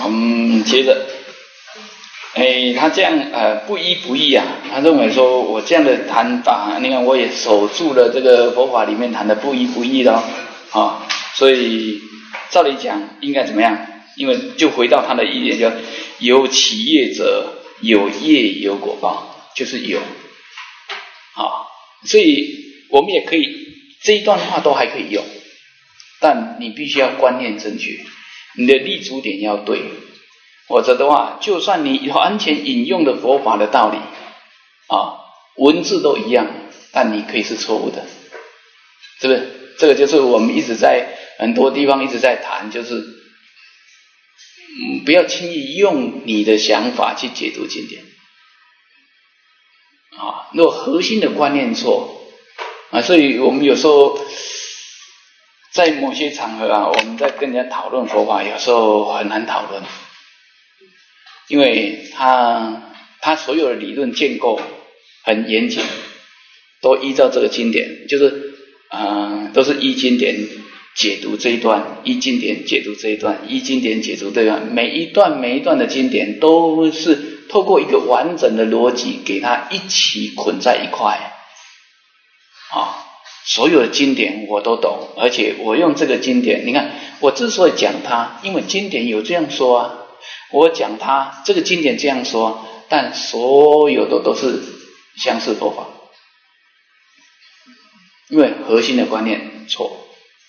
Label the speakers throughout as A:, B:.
A: 我们接着，他这样不依不依啊，他认为说我这样的谈法，你看我也守住了这个佛法里面谈的不依不依的所以照理讲应该怎么样？因为就回到他的意见，叫有起业者有业有果报，就是有所以我们也可以这一段话都还可以用，但你必须要观念正确，你的立足点要对，否则的话，就算你完全引用的佛法的道理文字都一样，但你可以是错误的，是不是？这个就是我们一直在很多地方一直在谈，就是不要轻易用你的想法去解读经典如果核心的观念错所以我们有时候在某些场合我们在跟人家讨论佛法，有时候很难讨论，因为他所有的理论建构很严谨，都依照这个经典，就是都是依经典解读这一段，依经典解读这一段，依经典解读这一段，每一段的经典都是透过一个完整的逻辑给它一起捆在一块所有的经典我都懂，而且我用这个经典，你看我之所以讲它，因为经典有这样说我讲它这个经典这样说，但所有的都是相似佛法，因为核心的观念错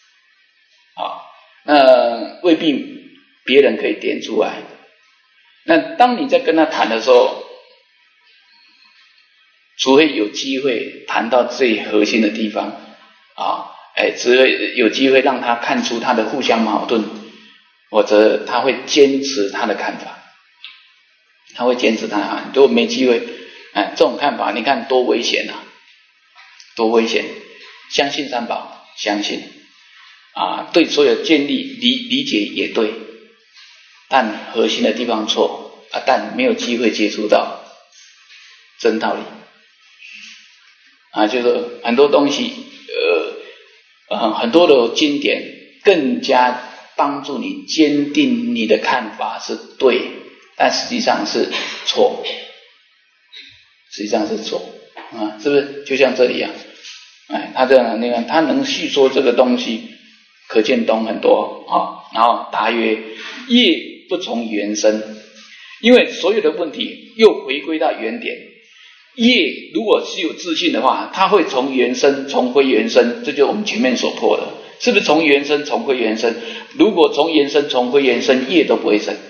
A: 那未必别人可以点出来。那当你在跟他谈的时候，除非有机会谈到最核心的地方只会有机会让他看出他的互相矛盾，或者他会坚持他的看法，如果没机会这种看法你看多危险多危险。相信三宝，相信对所有建立理解也对，但核心的地方错但没有机会接触到真道理就是很多东西很多的经典更加帮助你坚定你的看法是对，但实际上是错，是不是？就像这里他这样那个他能细说这个东西，可见懂很多然后答曰：业不从缘生，因为所有的问题又回归到原点。业如果是有自信的话，它会从缘生重归缘生，这就是我们前面所破的，是不是从缘生重归缘生？如果从缘生重归缘生，业都不会生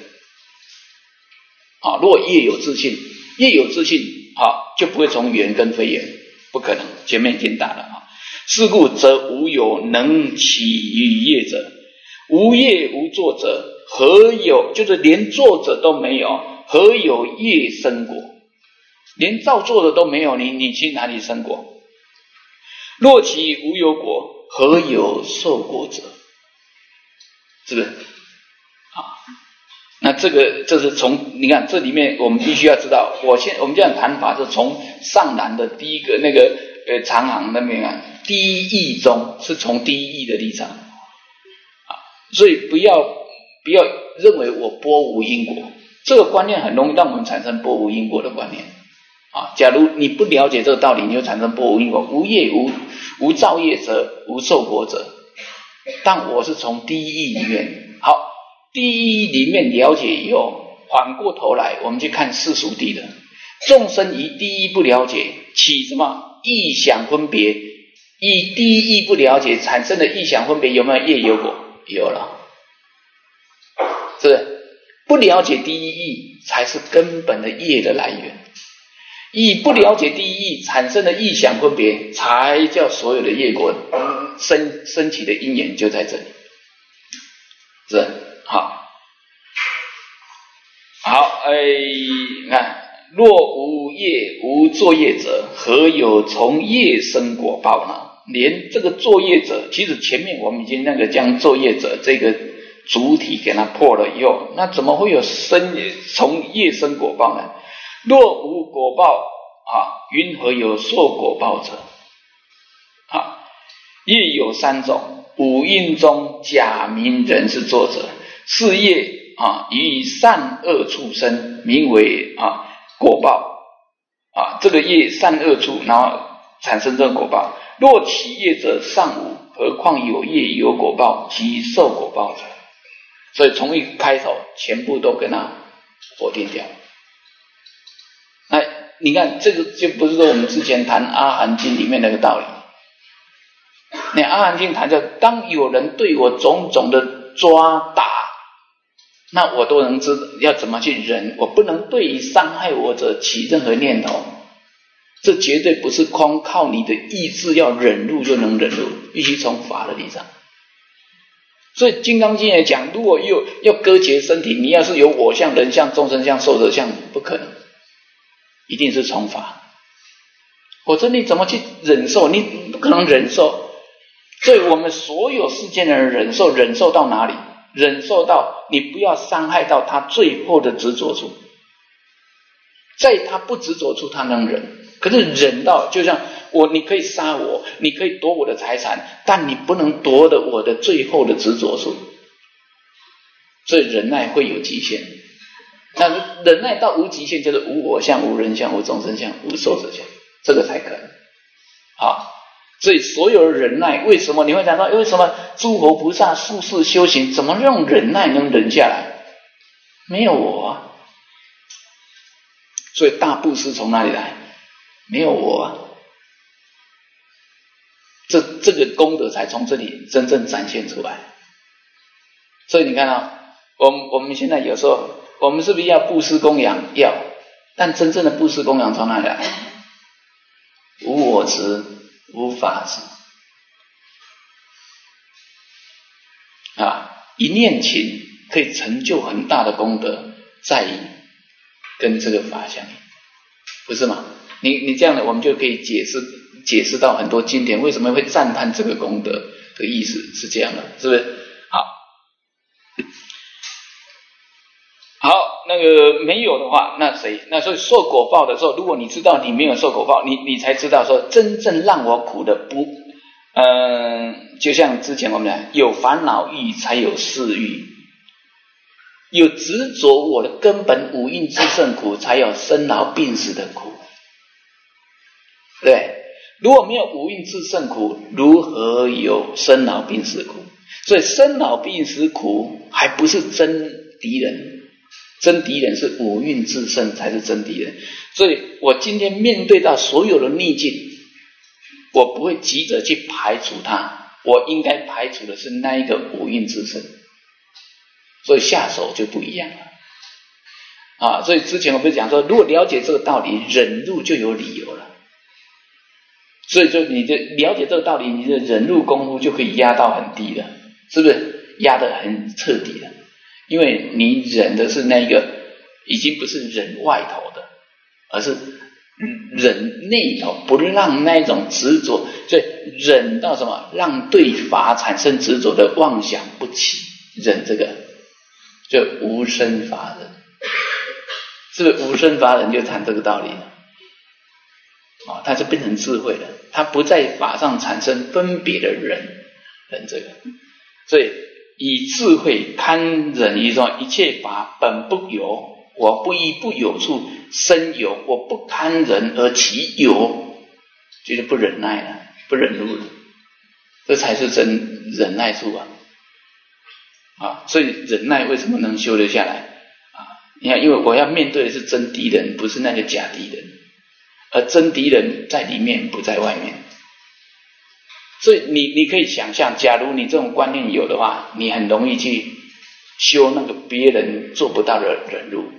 A: 如果业有自信就不会从缘跟非缘，不可能，前面已经打了是故则无有能起于业者，无业无作者，何有，就是连作者都没有，何有业生果？连造作的都没有，你去哪里生果？若其无有果，何有受果者？是不是那这是从你看这里面我们必须要知道，我们这样谈法是从上南的第一个那个长行那边第一义中是从第一义的立场所以不要认为我波无因果，这个观念很容易让我们产生波无因果的观念假如你不了解这个道理，你就产生波无因果，无业无造业者，无受果者。但我是从第一义里面第一义里面了解以后，反过头来我们去看世俗谛的众生，以第一不了解起什么异想分别，以第一义不了解产生的异想分别，有没有业有果？有了，是不是？不了解第一义才是根本的业的来源，以不了解第一义产生的异想分别，才叫所有的业果升起的因缘就在这里，是好，你看，若无业无作业者，何有从业生果报呢？连这个作业者，其实前面我们已经将作业者这个主体给它破了以后，那怎么会有从业生果报呢？若无果报云何有受果报者？业有三种，五蕴中假名人是作者，是业以善恶处生，名为果报这个业善恶处，然后产生这个果报。若其业者尚无，何况有业有果报，即受果报者。所以从一开头全部都跟他否定掉。那你看这个就不是说我们之前谈阿含经里面那个道理。那阿含经谈叫当有人对我种种的抓打，那我都能知道要怎么去忍，我不能对于伤害我者起任何念头。这绝对不是光靠你的意志要忍辱就能忍辱，必须从法的理上。所以《金刚经》也讲，如果要割截身体，你要是有我相、人相、众生相、寿者相，不可能，一定是从法。否则你怎么去忍受？你不可能忍受。所以我们所有世间的人忍受到哪里？忍受到你不要伤害到他最后的执着处，在他不执着处他能忍。可是忍到就像你可以杀我，你可以夺我的财产，但你不能夺得我的最后的执着处。所以忍耐会有极限。那忍耐到无极限，就是无我相、无人相、无众生相、无寿者相，这个才可能。所以所有的忍耐，为什么你会讲到为什么诸佛菩萨数世修行，怎么用忍耐能忍下来？没有我所以大布施从哪里来？没有我这个功德才从这里真正展现出来。所以你看我们现在有时候我们是不是要布施供养？要，但真正的布施供养从哪里来？无我执，无法执一念情可以成就很大的功德，在于跟这个法相应，不是吗？你这样的，我们就可以解释到很多经典为什么会赞叹这个功德的意思是这样的，是不是？好，那个没有的话，那所以受果报的时候，如果你知道你没有受果报，你才知道说真正让我苦的就像之前我们讲，有烦恼欲才有事欲，有执着我的根本五蕴之胜苦，才有生老病死的苦。对，如果没有五蕴之胜苦，如何有生老病死苦？所以生老病死苦还不是真敌人，真敌人是五蕴之胜才是真敌人。所以我今天面对到所有的逆境，我不会急着去排除它，我应该排除的是那一个五蕴之胜，所以下手就不一样了所以之前我不是讲说，如果了解这个道理，忍辱就有理由了。所以就你就了解这个道理，你的忍辱功夫就可以压到很低了，是不是？压得很彻底了，因为你忍的是那个已经不是忍外头的，而是忍内头，不让那种执着，所以忍到什么？让对法产生执着的妄想不起，忍这个就无生法忍，是不是？无生法忍就谈这个道理了。它就变成智慧了，它不在法上产生分别的忍这个，所以以智慧堪忍于说一切法本不有，我不依不有处生有，我不堪忍而其有，就是不忍耐了，不忍辱了，这才是真忍耐处所以忍耐为什么能修得下来你看，因为我要面对的是真敌人，不是那个假敌人。而真敌人在里面，不在外面。所以你可以想象，假如你这种观念有的话，你很容易去修那个别人做不到的忍辱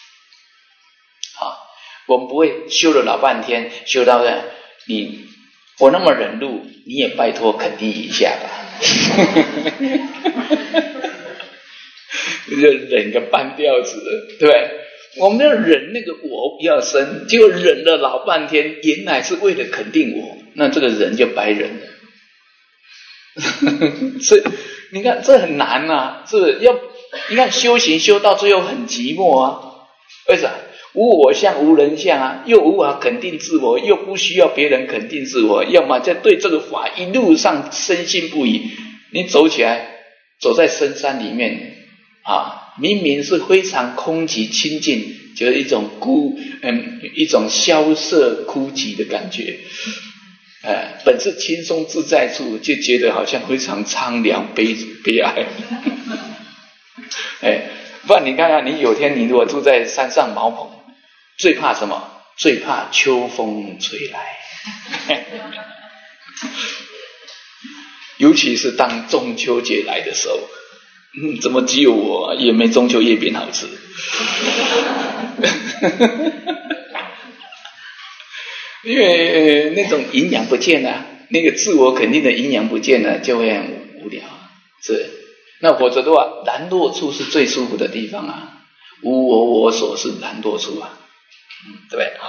A: 我们不会修了老半天，修到我那么忍辱，你也拜托肯定一下吧就忍个半吊子，对不对？我们要忍那个我不要生，结果忍了老半天，原来是为了肯定我，那这个人就白忍了所以你看这很难是不是？你看修行修到最后很寂寞为啥？无我相无人相又无法肯定自我，又不需要别人肯定自我，要么在对这个法一路上深信不疑，你走起来，走在深山里面明明是非常空寂清净，就是一种一种萧瑟枯寂的感觉。本是轻松自在处，就觉得好像非常苍凉悲哀。不然你看看，你有天你如果住在山上茅棚，最怕什么？最怕秋风吹来。尤其是当中秋节来的时候，怎么只有我也没中秋月饼好吃？因为那种营养不见了，那个自我肯定的营养不见了，就会很无聊。是，那否则的话，懒惰处是最舒服的地方啊，无我所是懒惰处啊，对不对？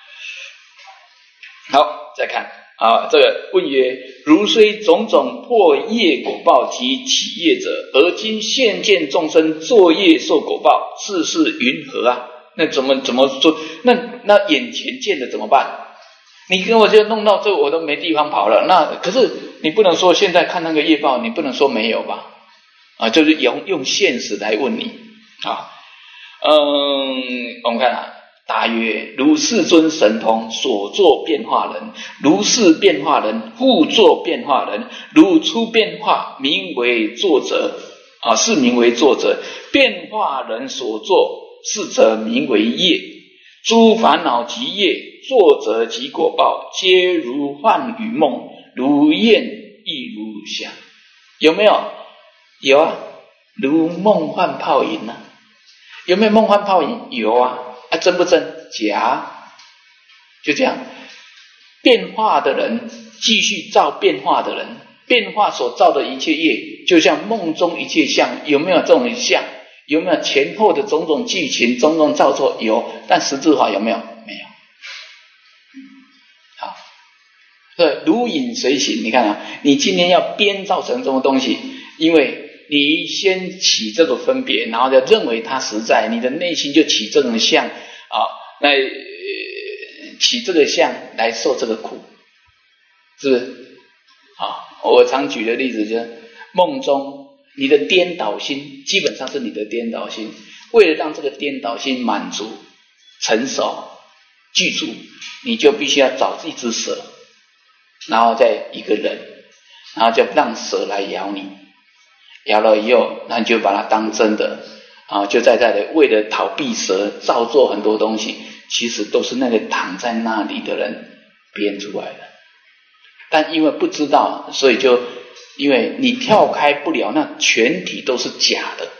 A: 好，再看这个问曰：如虽种种破业果报及起业者，而今现见众生作业受果报，世事云何啊？那怎么说？那眼前见的怎么办？你跟我就弄到这，我都没地方跑了。那可是你不能说现在看那个业报，你不能说没有吧？就是用现实来问你啊。我们看答曰：如世尊神通所作变化人，如是变化人复作变化人，如出变化名为作者是名为作者，变化人所作是则名为业。诸烦恼及业，作者及果报，皆如幻与梦，如焰亦如响。有没有？有啊，如梦幻泡影啊。有没有梦幻泡影？有啊。真不真？假。就这样，变化的人继续造变化的人，变化所造的一切业，就像梦中一切相。有没有这种相？有没有前后的种种剧情、种种造作？有，但实质化有没有？没有。好，对，如影随形。你看你今天要编造成这种东西，因为你先起这个分别，然后就认为它实在，你的内心就起这种相来起这个相来受这个苦，是不是？我常举的例子就是梦中。你的颠倒心基本上是你的颠倒心，为了让这个颠倒心满足、成熟、具足，你就必须要找一只蛇，然后再一个人，然后就让蛇来咬你，咬了以后，那你就把它当真的就在这里为了逃避蛇，造作很多东西，其实都是那个躺在那里的人编出来的，但因为不知道，所以就。因为你跳开不了，那全体都是假的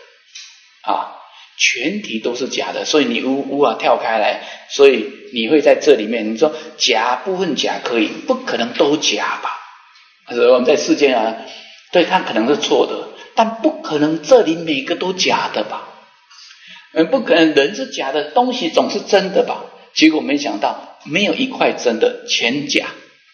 A: 全体都是假的，所以你无法跳开来，所以你会在这里面，你说假部分假可以，不可能都假吧？我们在世间对它可能是错的，但不可能这里每个都假的吧？不可能人是假的，东西总是真的吧？结果没想到没有一块真的，全假。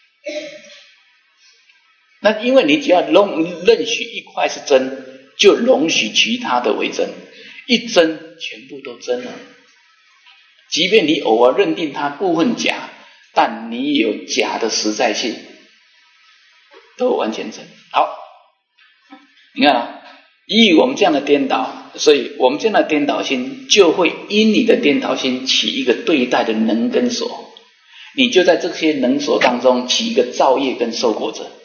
A: 那因为你只要认许一块是真，就容许其他的为真，一真全部都真了。即便你偶尔认定它部分假，但你有假的实在性，都完全真。好，你看以我们这样的颠倒，所以我们这样的颠倒心就会因你的颠倒心起一个对待的能跟所，你就在这些能所当中起一个造业跟受果者。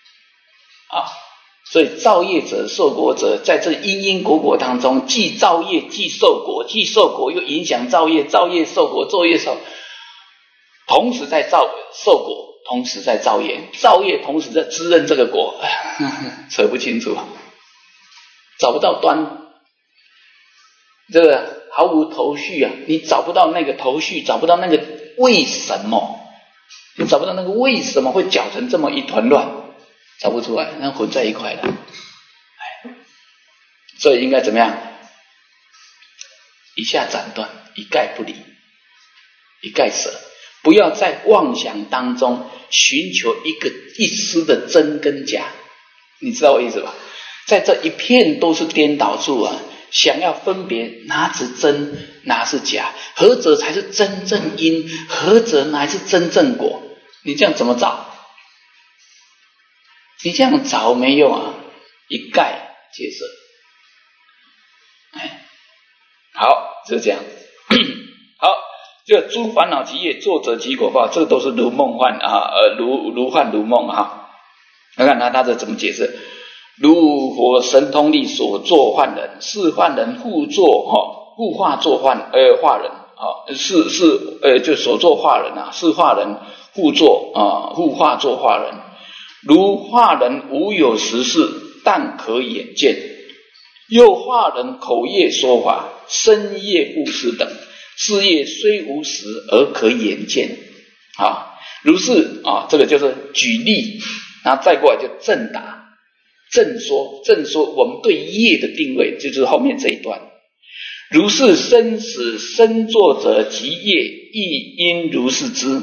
A: 所以造业者受果者在这因果当中，既造业既受果，既受果又影响造业，造业受果，作业受，同时在受果，同时在造业，造业同时在滋润这个果，扯不清楚，找不到端，这个毫无头绪你找不到那个头绪，找不到那个为什么，你找不到那个为什么会搅成这么一团乱。找不出来，那混在一块了，所以应该怎么样？一下斩断，一概不理，一概舍，不要在妄想当中寻求一丝的真跟假，你知道我意思吧？在这一片都是颠倒处想要分别哪是真，哪是假，何者才是真正因，何者乃是真正果？你这样怎么找？你这样找没用一概皆舍。 就是这样。好，这诸烦恼集业，作者及果报，这都是如梦幻啊，如幻如梦啊。来看他这怎么解释？如佛神通力所作幻人，是幻人互作互化作化人就所作化人啊，是化人互作互化作化人。如化人无有实事，但可眼见；又化人口业说法，身业布施等，事业虽无实而可眼见。如是这个就是举例，然后再过来就正答。正说我们对业的定位，就是后面这一段。如是生死生作者及业，亦应如是知。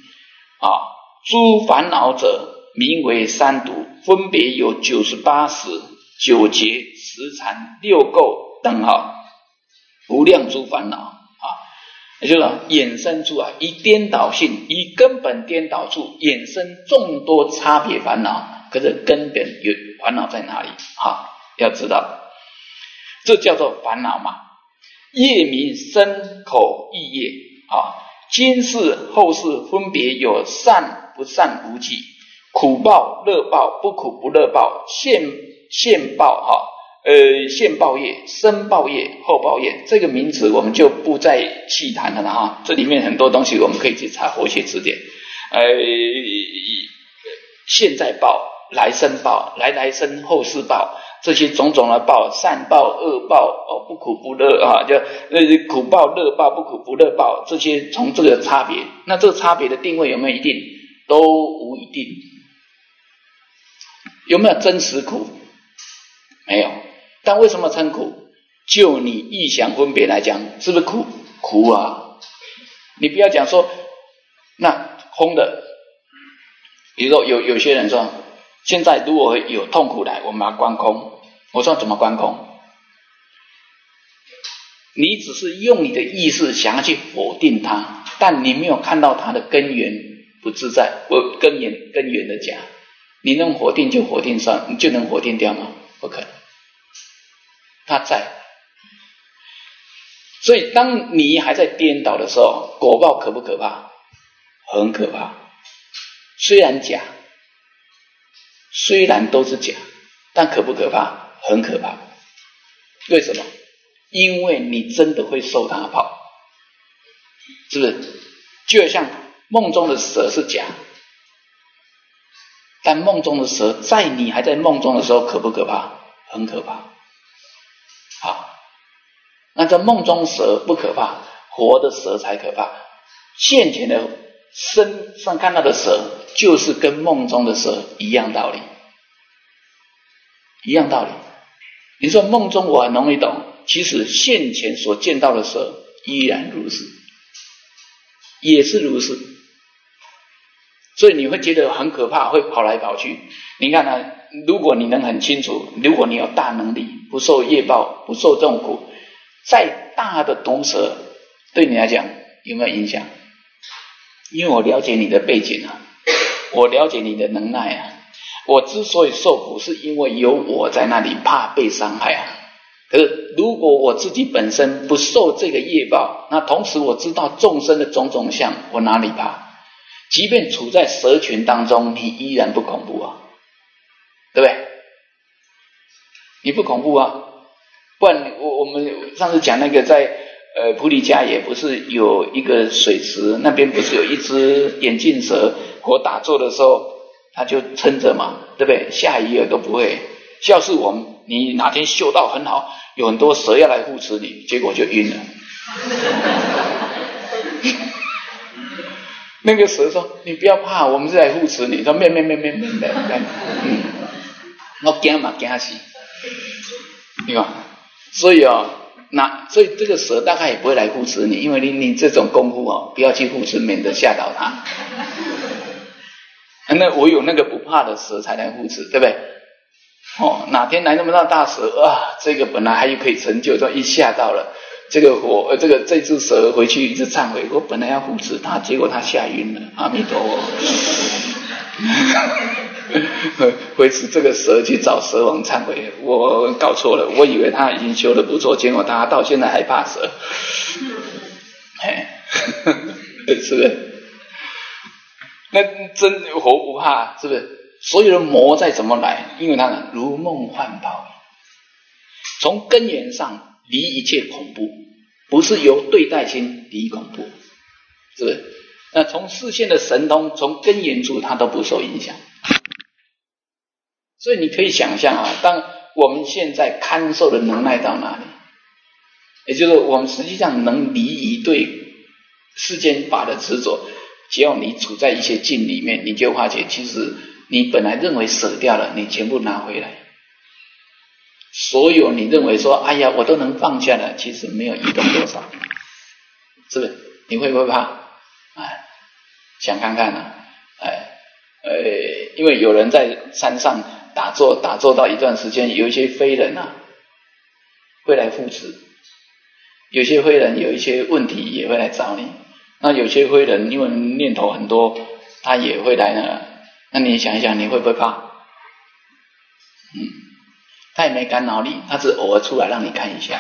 A: 诸烦恼者名为三毒，分别有98识、9劫、10缠、6垢等无量诸烦恼也就是说衍生出以颠倒性，以根本颠倒处衍生众多差别烦恼。可是根本有烦恼在哪里要知道，这叫做烦恼嘛。业名身口意业今世后世分别有善不善无记，苦报乐报不苦不乐报，现报现报业、身报业、后报业，这个名词我们就不再细谈了这里面很多东西我们可以去查活学词典。现在报、来生报、来生后世报，这些种种的报，善报、恶报不苦不乐就苦报、乐报、不苦不乐报，这些从这个差别，那这个差别的定位有没有一定？都无一定。有没有真实苦？没有。但为什么称苦？就你意想分别来讲，是不是苦？苦啊！你不要讲说那空的，比如说有些人说，现在如果有痛苦来，我们把它观空。我说怎么观空？你只是用你的意识想要去否定它，但你没有看到它的根源不自在，根源的假。你能否定就否定上，你就能否定掉吗？不可能。它在，所以当你还在颠倒的时候，果报可不可怕？很可怕。虽然假，虽然都是假，但可不可怕？很可怕。为什么？因为你真的会受它跑，是不是？就像梦中的蛇是假，但梦中的蛇在你还在梦中的时候可不可怕？很可怕。那这梦中蛇不可怕，活的蛇才可怕。现前的身上看到的蛇，就是跟梦中的蛇一样道理，一样道理。你说梦中我很容易懂，其实现前所见到的蛇依然如是，也是如是。所以你会觉得很可怕，会跑来跑去。你看如果你能很清楚，如果你有大能力，不受业报，不受痛苦，再大的毒蛇对你来讲有没有影响？因为我了解你的背景我了解你的能耐我之所以受苦，是因为有我在那里，怕被伤害可是如果我自己本身不受这个业报，那同时我知道众生的种种相，我哪里怕？即便处在蛇群当中，你依然不恐怖对不对？你不恐怖不然我们上次讲那个在普里迦也不是有一个水池，那边不是有一只眼镜蛇，我打坐的时候它就撑着嘛，对不对？下一页都不会。要是你哪天修道很好，有很多蛇要来护持你，结果就晕了。那个蛇说：“你不要怕，我们是来护持你。”说：“没，我惊嘛惊死，对吧？所以所以这个蛇大概也不会来护持你，因为你这种功夫不要去护持，免得吓到它。那我有那个不怕的蛇才来护持，对不对？哪天来那么大蛇这个本来还可以成就，都一吓到了。这只蛇回去一直忏悔，我本来要护持它，结果它吓晕了。阿弥陀佛。 为此这个蛇去找蛇王忏悔，我搞错了，我以为他已经修得不错，结果他到现在还怕蛇。是不是？那真活不怕，是不是？所有的魔再怎么来，因为它如梦幻泡，从根源上离一切恐怖，不是由对待心离恐怖，是不是？那从视线的神通，从根源处，它都不受影响。所以你可以想象啊，当我们现在看受的能耐到哪里，也就是我们实际上能离移对世间法的执着，只要你处在一些境里面，你就发觉其实你本来认为舍掉了，你全部拿回来。所有你认为说哎呀我都能放下了，其实没有移动多少，是不是？你会不会怕？想看看啊，因为有人在山上打坐到一段时间，有一些非人啊会来扶持，有些非人有一些问题也会来找你，那有些非人因为念头很多，他也会来那你想一想，你会不会怕？他也没干扰你，他只偶尔出来让你看一下。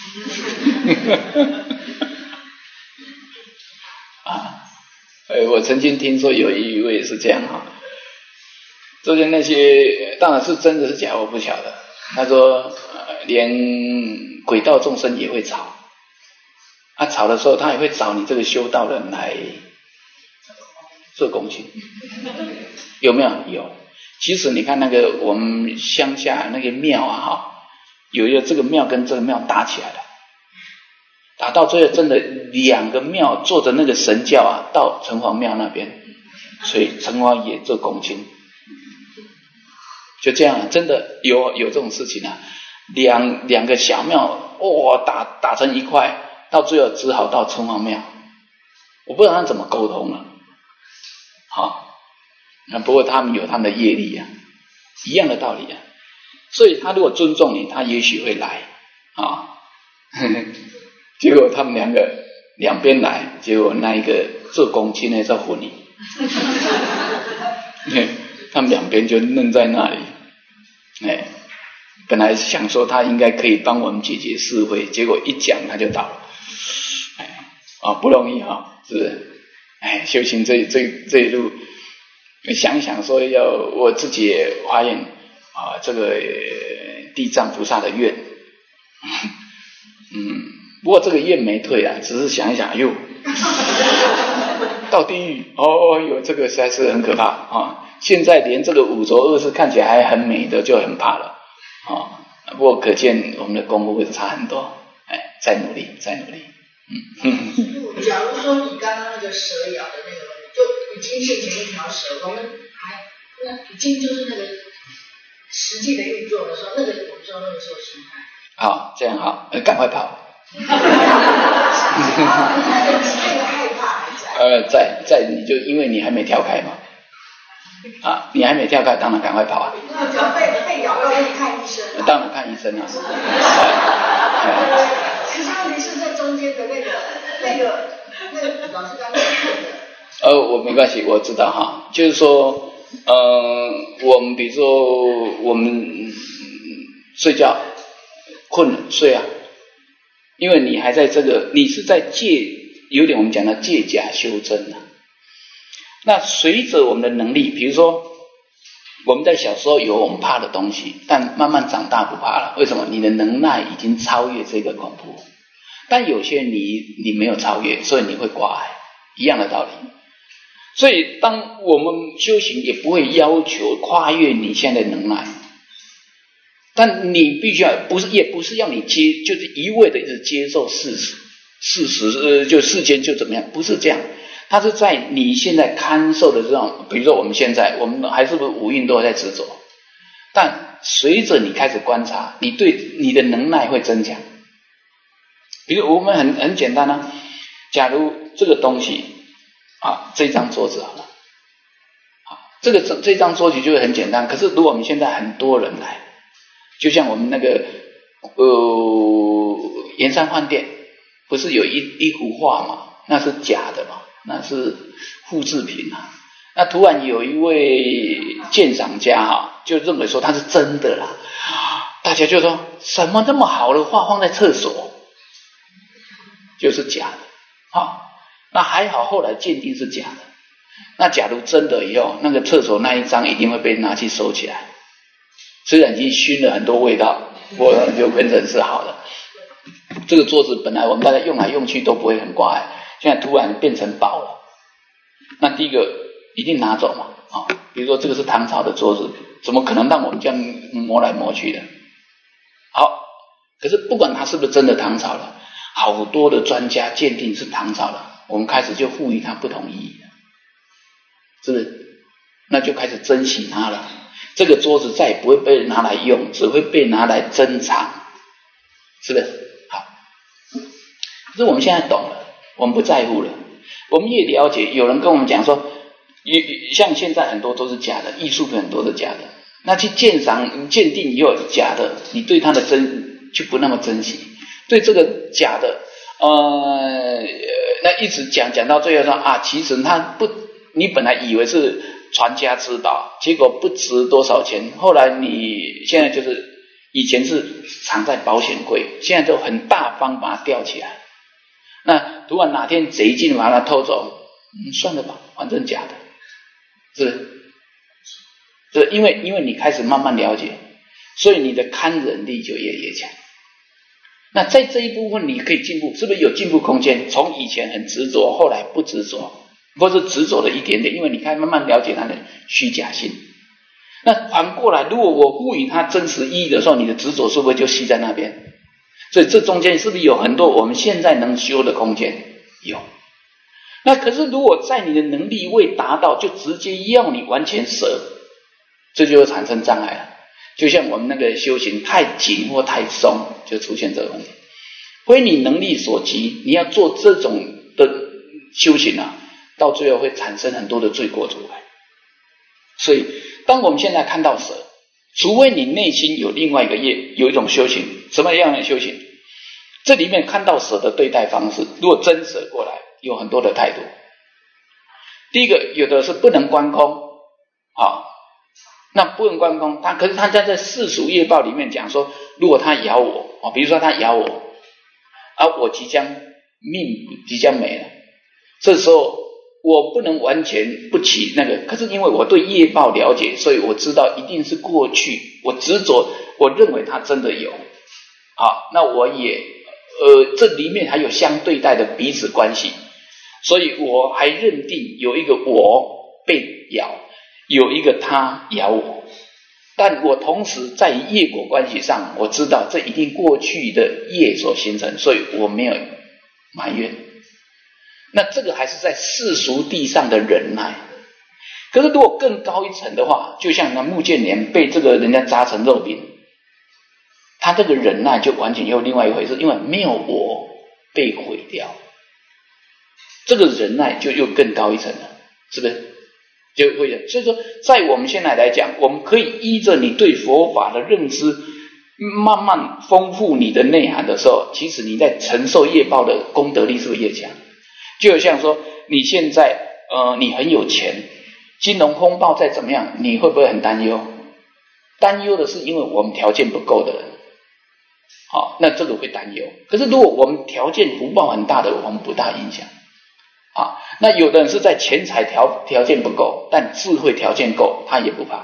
A: 我曾经听说有一位是这样就是那些当然是真的是假我不晓得，他说连鬼道众生也会吵，吵的时候他也会找你这个修道人来做恭敬，有没有？有。其实你看那个我们乡下那个庙有一个这个庙跟这个庙打起来了，打到最后真的两个庙坐着那个神教到城隍庙那边，所以城隍也做恭敬，就这样真的有这种事情两个小庙打成一块，到最后只好到城隍庙，我不知道他怎么沟通了。不过他们有他们的业力一样的道理所以他如果尊重你，他也许会来结果他们两边来，结果那一个做恭敬的在唬你，他们两边就愣在那里。本来想说他应该可以帮我们解决是非，结果一讲他就倒了。不容易是不是？修行这一路，想一想说要我自己也发现这个地藏菩萨的愿，不过这个愿没退只是想一想，到地狱这个实在是很可怕现在连这个五浊恶世看起来还很美的就很怕了不过可见我们的功夫会差很多，再努力。
B: 假如说你刚刚那个蛇咬的那个，就已经现成一条蛇，我们那已经就是那个实际的运作的时候，那个我们说那个时候心态。
A: 好，这样好，赶快跑。
B: 那个害怕还在。
A: 在你就因为你还没跳开嘛。你还没跳开，当然赶快跑
B: 被咬要去看医生。
A: 当然看医生
B: 其实问题是在中间的那个老师刚刚说的。
A: 我没关系，我知道就是说，我们比如说我们睡觉困了睡因为你还在这个，你是在有点我们讲的借假修真那随着我们的能力，比如说我们在小时候有我们怕的东西，但慢慢长大不怕了，为什么？你的能耐已经超越这个恐怖，但有些你没有超越，所以你会挂碍，一样的道理。所以当我们修行也不会要求跨越你现在的能耐，但你必须也不是要你就是一味的一直接受事实就世间就怎么样，不是这样。它是在你现在看受的这种，比如说我们还是不是五蕴都在执着，但随着你开始观察，你对你的能耐会增强。比如我们很简单假如这个东西这张桌子好了这张桌子就会很简单，可是如果我们现在很多人来，就像我们那个圆山饭店不是有一幅画嘛，那是假的嘛，那是复制品那突然有一位鉴赏家哈，就认为说它是真的啦，大家就说什么那么好的画放在厕所，就是假的。好，那还好后来鉴定是假的。那假如真的以后，那个厕所那一张一定会被拿去收起来，虽然已经熏了很多味道，我就变成是好的。这个桌子本来我们大家用来用去都不会很挂碍，现在突然变成宝了，那第一个一定拿走嘛，比如说这个是唐朝的桌子，怎么可能让我们这样磨来磨去的？好，可是不管它是不是真的唐朝了，好多的专家鉴定是唐朝了，我们开始就赋予它不同意义了，是不是？那就开始珍惜它了。这个桌子再也不会被拿来用，只会被拿来珍藏，是不是？好，可是我们现在懂了，我们不在乎了，我们也了解。有人跟我们讲说，像现在很多都是假的，艺术品很多都假的，那去鉴定以后假的，你对它的就不那么珍惜，对这个假的，那一直讲到最后说啊，其实它不，你本来以为是传家之宝，结果不值多少钱，后来你现在就是以前是藏在保险柜，现在就很大方把它吊起来，那突然哪天贼进把它偷走，算了吧，反正假的，是不是？是因为你开始慢慢了解，所以你的看人力就越强。那在这一部分你可以进步，是不是有进步空间？从以前很执着，后来不执着，或是执着了一点点，因为你开始慢慢了解它的虚假性。那反过来，如果我赋予它真实意义的时候，你的执着是不是就吸在那边？所以这中间是不是有很多我们现在能修的空间？有。那可是如果在你的能力未达到，就直接要你完全舍，这就会产生障碍了。就像我们那个修行太紧或太松，就出现这个问题。非你能力所及，你要做这种的修行啊，到最后会产生很多的罪过出来。所以当我们现在看到舍，除非你内心有另外一个业，有一种修行，什么样的修行？这里面看到舍的对待方式，如果真舍过来，有很多的态度。第一个，有的是不能观空，那不能观空，可是他在世俗业报里面讲说，如果他咬我，比如说他咬我，我命即将没了，这时候我不能完全不起那个，可是因为我对业报了解，所以我知道一定是过去，我执着，我认为它真的有，那我也这里面还有相对待的彼此关系，所以我还认定有一个我被咬，有一个他咬我，但我同时在业果关系上，我知道这一定过去的业所形成，所以我没有埋怨。那这个还是在世俗地上的忍耐。可是如果更高一层的话，就像那穆建连被这个人家扎成肉饼，他这个忍耐就完全又另外一回事，因为没有我被毁掉，这个忍耐就又更高一层了，是不是？就会，所以说在我们现在来讲，我们可以依着你对佛法的认知慢慢丰富你的内涵的时候，其实你在承受业报的功德力是不是越强？就像说你现在你很有钱，金融风暴再怎么样，你会不会很担忧？担忧的是因为我们条件不够的人，那这个会担忧。可是如果我们条件福报很大的，我们不大影响。那有的人是在钱财条件不够，但智慧条件够，他也不怕。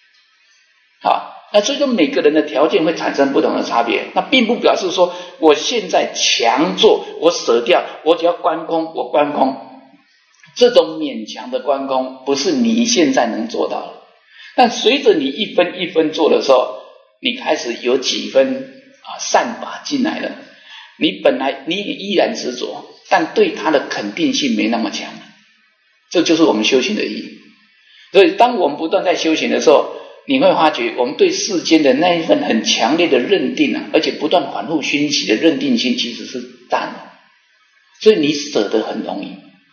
A: 那所以说每个人的条件会产生不同的差别，那并不表示说我现在强做，我舍掉，我只要观空，我观空，这种勉强的观空不是你现在能做到的。但随着你一分一分做的时候，你开始有几分善法进来了，你本来你也依然执着，但对它的肯定性没那么强，这就是我们修行的意义。所以当我们不断在修行的时候，你会发觉我们对世间的那一份很强烈的认定而且不断反复熏习的认定性其实是淡的，所以你舍得很容易，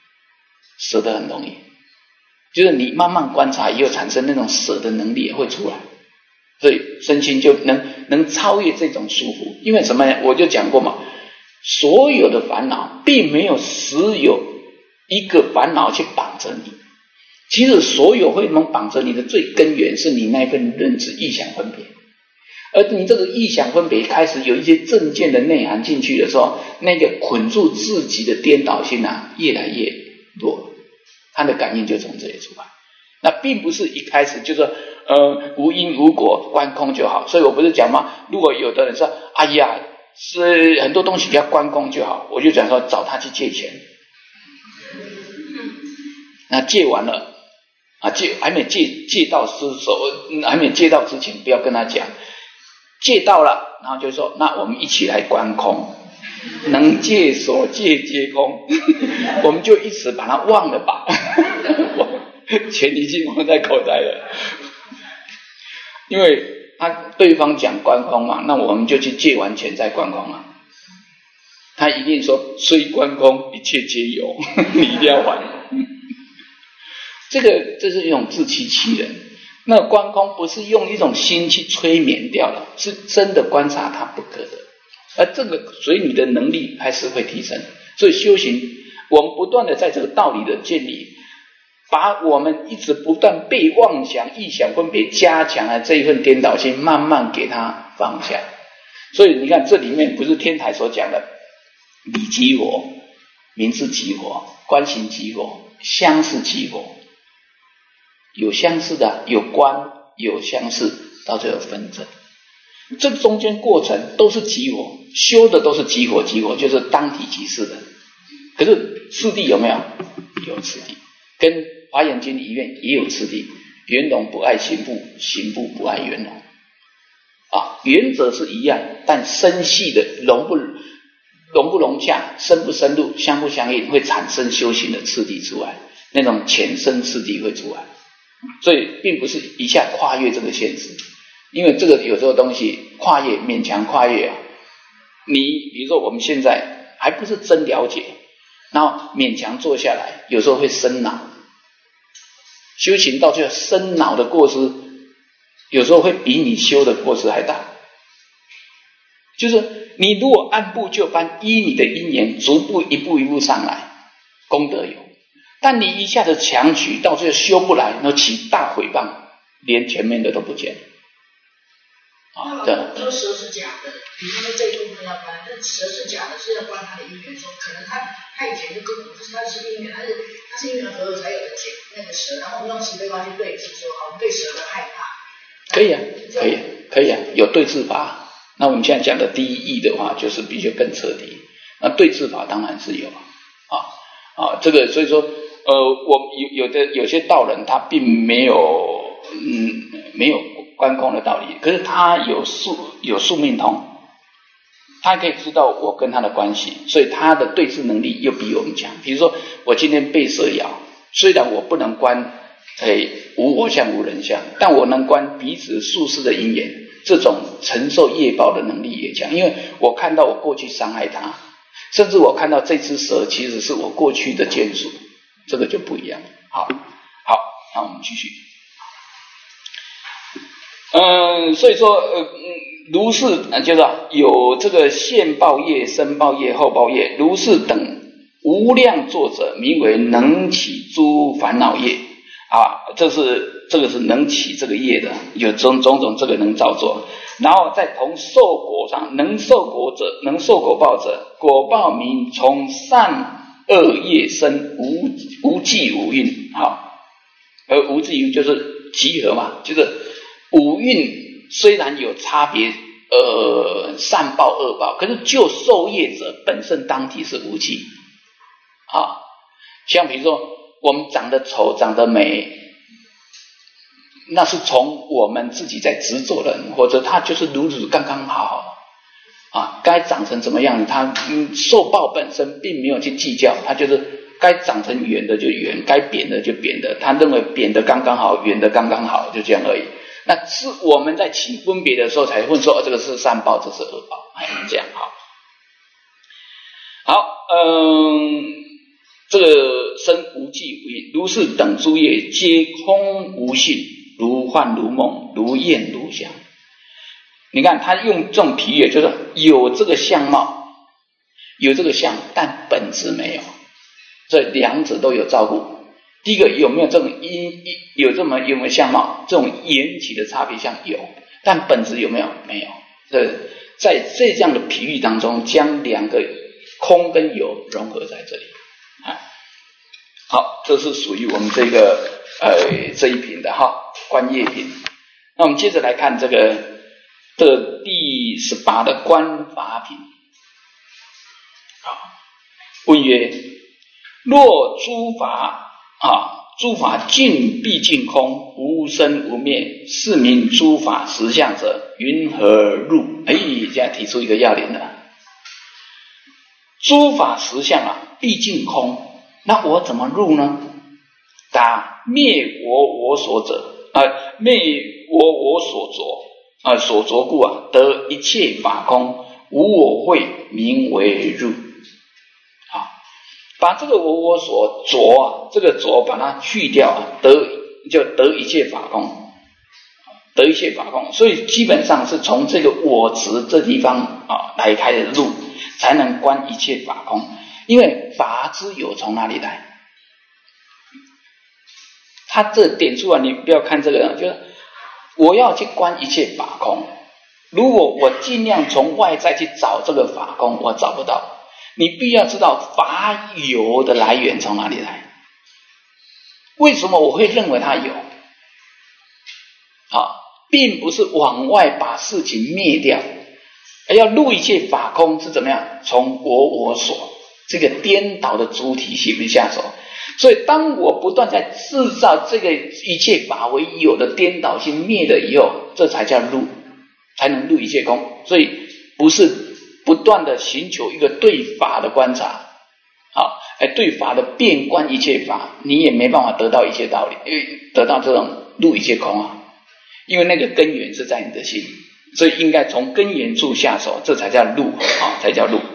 A: 就是你慢慢观察以后产生那种舍的能力也会出来，所以身心就能超越这种束缚。因为什么呢？我就讲过嘛，所有的烦恼并没有只有一个烦恼去绑着你， 其实所有会能绑着你的最根源是你那份认知意想分别，而你这个意想分别开始有一些正见的内涵进去的时候，那个捆住自己的颠倒心越来越弱，它的感应就从这里出来。那并不是一开始就说无因无果观空就好，所以我不是讲吗？如果有的人说哎呀是很多东西要观空就好，我就讲说找他去借钱，那借完了还没借到失手，还没借到之前不要跟他讲，借到了然后就说那我们一起来观空，能借所借皆空我们就一直把它忘了吧钱已经忘在口袋了，因为对方讲观空嘛，那我们就去借完钱再观空嘛，他一定说虽观空一切皆有你一定要还这是一种自欺欺人。那观空不是用一种心去催眠掉了，是真的观察它不可得，而这个所以你的能力还是会提升。所以修行我们不断的在这个道理的建立，把我们一直不断被妄想意想分别加强的这一份颠倒心慢慢给它放下。所以你看这里面不是天台所讲的理即我，名字即我，观行即我，相似即我，有相似的有观有相似，到最后分证，这个中间过程都是即我，修的都是即我即我，就是当体即事的。可是次第有没有？有次第，跟华严经里面也有次第，圆融不爱行部，行部不爱圆融原则是一样，但深细的融不融洽，深不深入，相不相应，会产生修行的次第出来，那种浅深次第会出来。所以并不是一下跨越这个现实，因为这个有时候东西跨越勉强跨越你比如说我们现在还不是真了解，然后勉强做下来，有时候会生恼，修行到最后生恼的过失有时候会比你修的过失还大。就是你如果按部就班，依你的因缘逐步一步一步上来，功德有，但你一下子强举，到最后修不来，那起大毁谤，连前面的都不见了。
B: 对，说蛇是假的，比如说这一部分要关，但蛇是假的，是要关他的因缘，说可能他以前就根本不是他是因缘，他是因缘合合才有的那个蛇，然后我们用慈悲观去对治，说我们对蛇的害怕。
A: 可以啊，可以啊，有对治法。那我们现在讲的第一义的话，就是比较更彻底。那对治法当然是有这个所以说我有些道人他并没有观空的道理，可是他有宿命通，他可以知道我跟他的关系，所以他的对治能力又比我们强。比如说我今天被蛇咬，虽然我不能观无我相无人相，但我能观彼此宿世的因缘，这种承受业报的能力也强，因为我看到我过去伤害他，甚至我看到这只蛇其实是我过去的眷属，这个就不一样。好，那我们继续。所以说如是就是有这个现报业、生报业、后报业，如是等无量作者，名为能起诸烦恼业这个是能起这个业的，有种这个能造作。然后在同受果上，能受果者，能受果报者，果报名从善恶业生，无记无蕴。而无记无就是集合嘛，就是五蕴虽然有差别，善报恶报，可是就受业者本身当体是无记像比如说我们长得丑长得美，那是从我们自己在执着的人，或者他就是如此刚刚好该长成怎么样子，他受报本身并没有去计较，他就是该长成圆的就圆，该扁的就扁的，他认为扁的刚刚好，圆的刚刚好，就这样而已。那是我们在起分别的时候才会说这个是善报，这是恶报，这样这个生无记无蕴，如是等诸业皆空无性，如幻如梦，如砚如香。你看他用这种比喻，就是有这个相貌，有这个相，但本质没有，这两者都有照顾。 第一个有没有这种有没有相貌？这种缘起的差别相有，但本质有没有？没有。在这样的比喻当中，将两个空跟有融合在这里。好，这是属于我们这个这一品的观业品。那我们接着来看这个第18的观法品。问曰：若诸法尽必尽空，无生无灭，是名诸法实相者，云何入？现在提出一个要点了。诸法实相必尽空，那我怎么入呢？答：灭我所者，灭我所着，所着故得一切法空，无我慧，名为入。把这个我所着这个着把它去掉，就得一切法空，得一切法空。所以基本上是从这个我执这地方来开始入，才能观一切法空。因为法之有从哪里来？他这点出来，你不要看这个，就是我要去观一切法空。如果我尽量从外在去找这个法空，我找不到。你必要知道法有的来源从哪里来。为什么我会认为它有？并不是往外把事情灭掉，而要入一切法空是怎么样？从我所这个颠倒的主体性下手。所以当我不断在制造这个一切法为有的颠倒性灭了以后，这才叫入，才能入一切空。所以不是不断的寻求一个对法的观察，对法的遍观一切法，你也没办法得到一切道理，得到这种入一切空因为那个根源是在你的心，所以应该从根源处下手，这才叫入才叫入。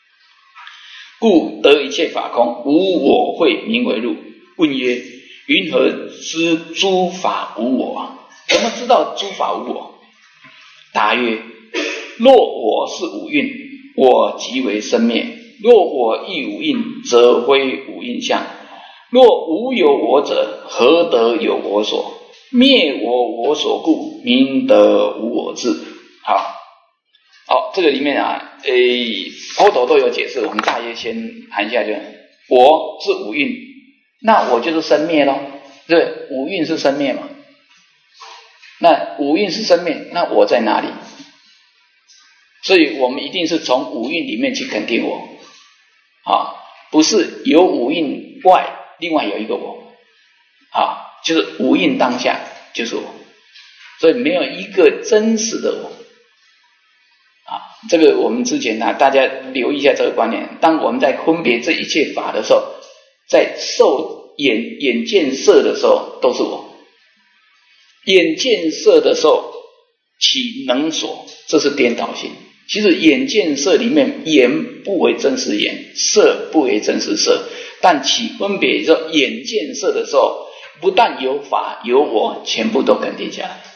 A: 故得一切法空，无我慧，名为入。问曰：云何知诸法无我？怎么知道诸法无我？答曰：若我是五蕴，我即为生灭；若我亦无印，则非无印相。若无有我者，何得有我所？灭我所故，名得无我智。好，这个里面佛陀都有解释，我们大约先谈一下。就我是五蕴，那我就是生灭咯，对不对？五蕴是生灭嘛？那五蕴是生灭，那我在哪里？所以我们一定是从五蕴里面去肯定我不是有五蕴外另外有一个我就是五蕴当下就是我，所以没有一个真实的我这个我们之前大家留意一下这个观念。当我们在分别这一切法的时候，在受眼见色的时候都是我，眼见色的时候起能所，这是颠倒性。其实眼见色里面，眼不为真实眼，色不为真实色，但起分别之后，眼见色的时候，不但有法有我，全部都肯定下来。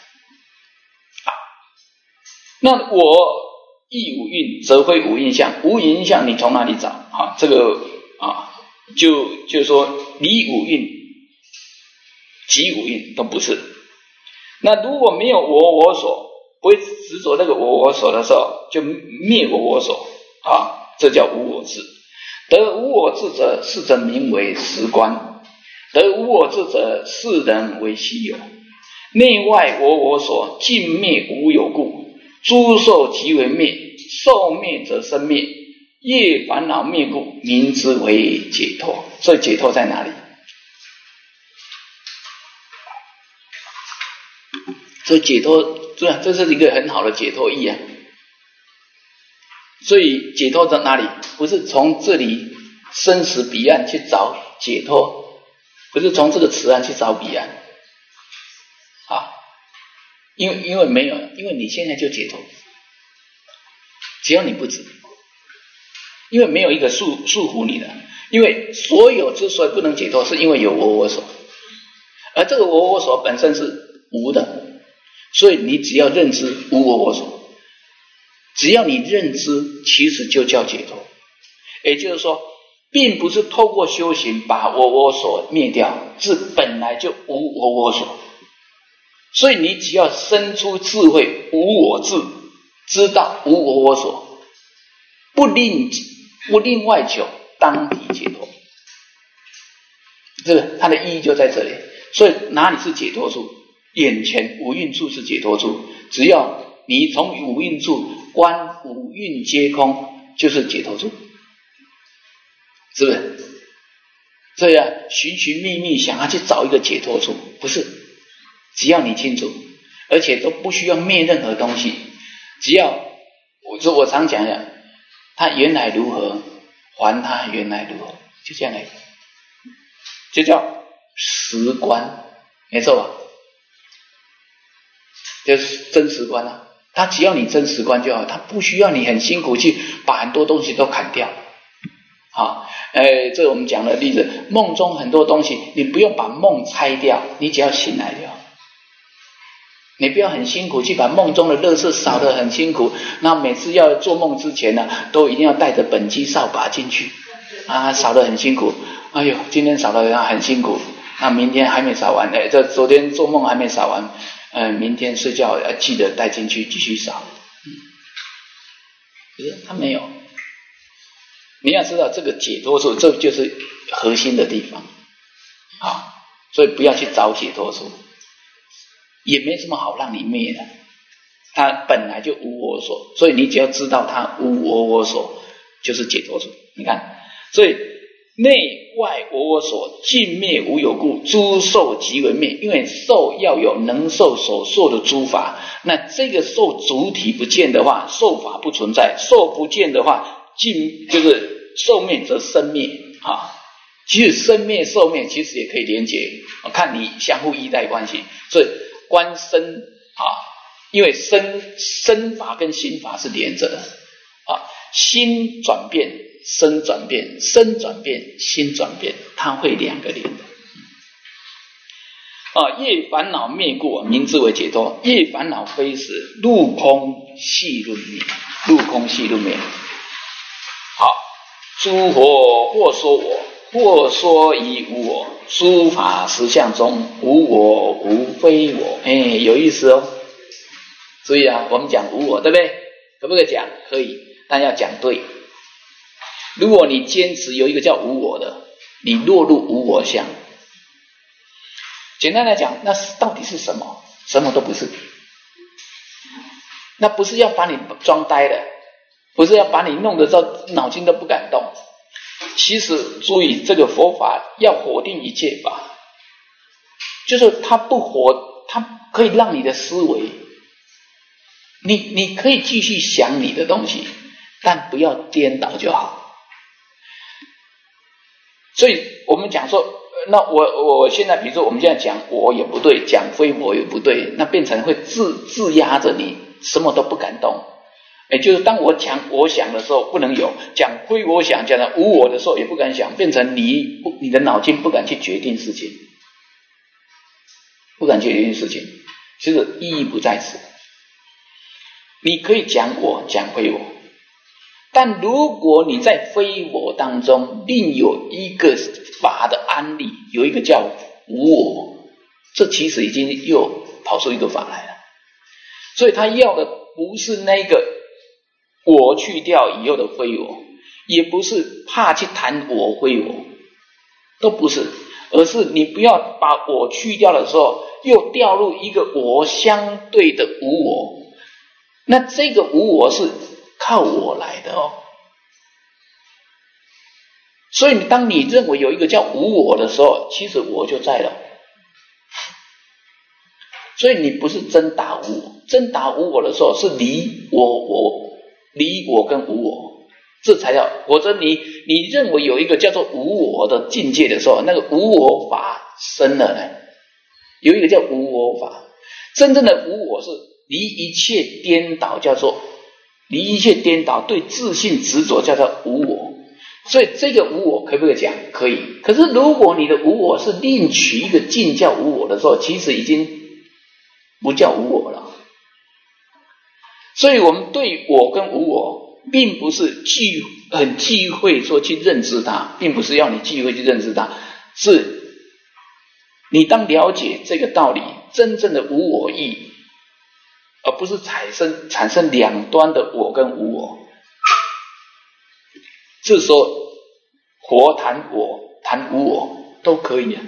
A: 那我亦无蕴，则非无印相。无印相你从哪里找这个就是说离五蕴即五蕴都不是。那如果没有我所，不会执着那个我所的时候，就灭我所这叫无我智。得无我智者，是者名为实观；得无我智者，是人为稀有。内外我所，尽灭无有故，诸受即为灭，受灭则生灭，业烦恼灭故，名之为解脱。所以解脱在哪里？所以解脱，这是一个很好的解脱义所以解脱在哪里？不是从这里生死彼岸去找解脱，不是从这个此岸去找彼岸因为没有，因为你现在就解脱，只要你不知，因为没有一个束缚你的。因为所有之所以不能解脱，是因为有我所，而这个我所本身是无的，所以你只要认知无我所，只要你认知，其实就叫解脱。也就是说， 并不是透过修行把我所灭掉，是本来就无我所。所以你只要生出智慧，无我智，知道无我所，不另外求，当体解脱。这个它的意义就在这里。所以哪里是解脱处？眼前五蕴处是解脱处，只要你从五蕴处观五蕴皆空，就是解脱处，是不是？所以寻寻觅觅想要去找一个解脱处，不是，只要你清楚，而且都不需要灭任何东西，只要我常讲的，它原来如何，还它原来如何，就这样而已，就叫实观，没错吧？就是真实观啊。他只要你真实观就好，他不需要你很辛苦去把很多东西都砍掉。好，这我们讲的例子，梦中很多东西，你不用把梦拆掉，你只要醒来就好。你不要很辛苦去把梦中的垃圾扫得很辛苦，那每次要做梦之前呢，都一定要带着本机扫把进去啊，扫得很辛苦。哎呦，今天扫得很辛苦，那明天还没扫完，这昨天做梦还没扫完。明天睡觉要记得带进去继续扫。可是他没有，你要知道这个解脱处，这就是核心的地方啊，所以不要去找解脱处，也没什么好让你灭的，它本来就无我所，所以你只要知道它无我所，就是解脱处。你看，所以内外我所，尽灭无有故，诸受即为灭。因为受要有能受所受的诸法，那这个受主体不见的话，受法不存在；受不见的话，尽就是受灭则生灭啊。其实生灭受灭其实也可以连结，看你相互依赖关系。所以观身啊，因为身法跟心法是连着的啊，心转变。身转变，身转变，心转变，它会两个连的。业烦恼灭故，名之为解脱。业烦恼非实，入空系论灭，入空系论灭。好，诸佛或说我，或说以无我。诸法实相中，无我无非我。有意思哦。注意啊，我们讲无我，对不对？可不可以讲？可以，但要讲对。如果你坚持有一个叫无我的，你落入无我相。简单来讲，那到底是什么？什么都不是。那不是要把你装呆的，不是要把你弄得到脑筋都不敢动。其实注意，这个佛法要否定一切法，就是它不活，它可以让你的思维，你可以继续想你的东西，但不要颠倒就好。所以我们讲说，那我现在比如说我们现在讲我也不对，讲非我也不对，那变成会自压着你，什么都不敢动。就是当我讲我想的时候不能有，讲非我想，讲的无我的时候也不敢想，变成你的脑筋不敢去决定事情，不敢决定事情，其实意义不在此。你可以讲我，讲非我。但如果你在非我当中另有一个法的安立，有一个叫无我，这其实已经又跑出一个法来了。所以他要的不是那个我去掉以后的非我，也不是怕去谈我非我，都不是，而是你不要把我去掉的时候又掉入一个我相对的无我，那这个无我是靠我来的哦。所以当你认为有一个叫无我的时候，其实我就在了。所以你不是真打无我，真打无我的时候是离我跟无我，这才叫。否则你认为有一个叫做无我的境界的时候，那个无我法生了呢。有一个叫无我法，真正的无我是离一切颠倒，叫做离一切颠倒，对自信执着叫做无我。所以这个无我可不可以讲？可以。可是如果你的无我是另取一个境叫无我的时候，其实已经不叫无我了。所以我们对我跟无我并不是很忌讳说去认知它，并不是要你忌讳去认知它，是你当了解这个道理，真正的无我义，而不是产生两端的我跟无我。这时候佛谈我谈无我都可以啊。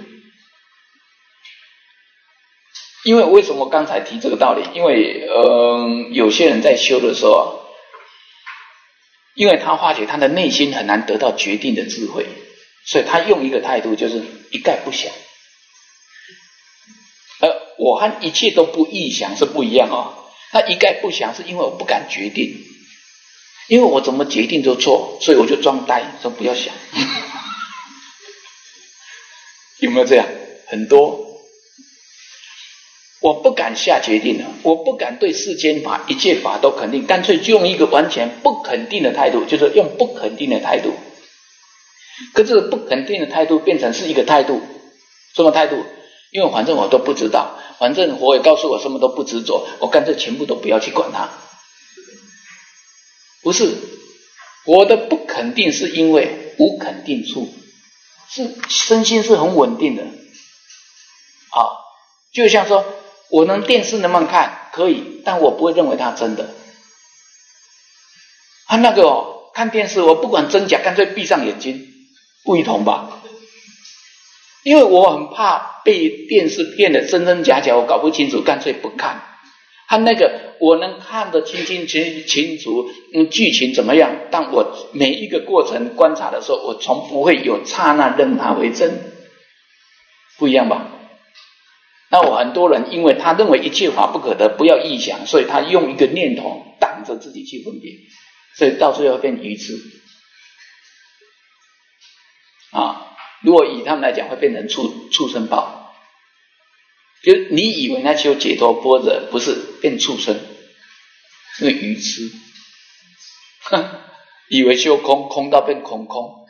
A: 因为为什么刚才提这个道理？因为有些人在修的时候啊，因为他发觉他的内心很难得到决定的智慧，所以他用一个态度就是一概不想。我和一切都不臆想是不一样哦。他一概不想是因为我不敢决定，因为我怎么决定都错，所以我就装呆说不要想。有没有这样？很多。我不敢下决定了，我不敢对世间法一切法都肯定，干脆就用一个完全不肯定的态度，就是用不肯定的态度。可是不肯定的态度变成是一个态度，什么态度？因为反正我都不知道，反正佛也告诉我什么都不执着，我干脆全部都不要去管它。不是，我的不肯定是因为无肯定处，是身心是很稳定的。就像说我电视能不能看？可以，但我不会认为它真的。看电视我不管真假，干脆闭上眼睛，不一同吧？因为我很怕被电视骗的真真假假，我搞不清楚，干脆不看。我能看得清楚，剧情怎么样？但我每一个过程观察的时候，我从不会有刹那认它为真，不一样吧？那我很多人因为他认为一切法不可得，不要臆想，所以他用一个念头挡着自己去分别，所以到最后变愚痴。如果以他们来讲，会变成畜生报。就是你以为那修解脱般若，不是变畜生，是愚痴。以为修空到变空。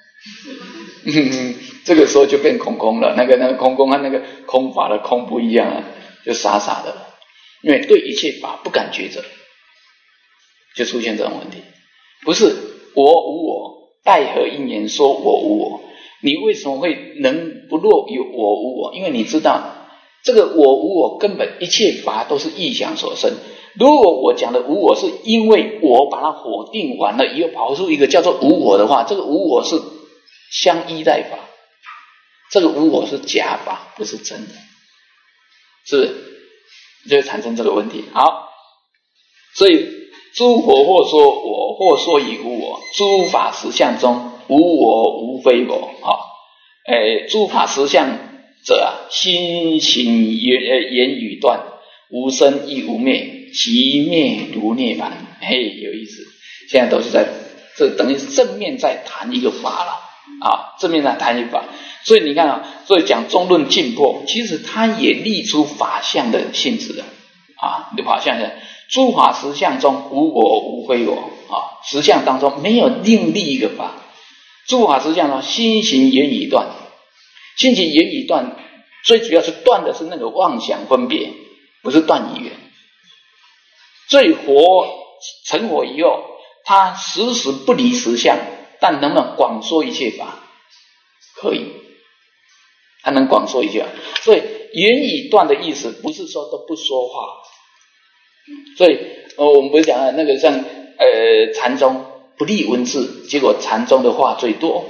A: 这个时候就变空了，那个空和那个空法的空不一样啊，就傻傻的了。因为对一切法不敢抉择，就出现这种问题。不是我无我，待何因缘说我无我？你为什么会能不落有我无我？因为你知道这个我无我根本一切法都是臆想所生。如果我讲的无我是因为我把它否定完了，又跑出一个叫做无我的话，这个无我是相依赖法，这个无我是假法，不是真的，是不是？就会产生这个问题。好，所以诸佛或说我，或说以无我，诸法实相中无我无非我。诸法实相者心行言语断，无生亦无灭，其灭如涅槃。有意思，现在都是在这等于正面在谈一个法了。正面在谈一个法，所以你看所以讲中论尽破，其实它也立出法相的性质的法相的诸法实相中无我无非我实相当中没有另立一个法。诸法实相中心行言语断，心行言语断，最主要是断的是那个妄想分别，不是断语言。所以佛成佛以后，他时时不离实相，但能不能广说一切法？可以，他能广说一切法。所以言语断的意思不是说都不说话。所以我们不是讲了那个像禅宗不立文字，结果禅宗的话最多，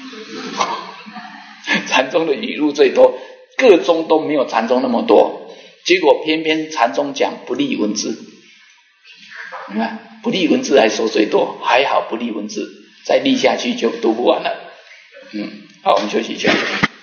A: 禅宗的语录最多，各宗都没有禅宗那么多，结果偏偏禅宗讲不立文字。你看不立文字还说最多，还好不立文字，再立下去就读不完了。好，我们休息一下。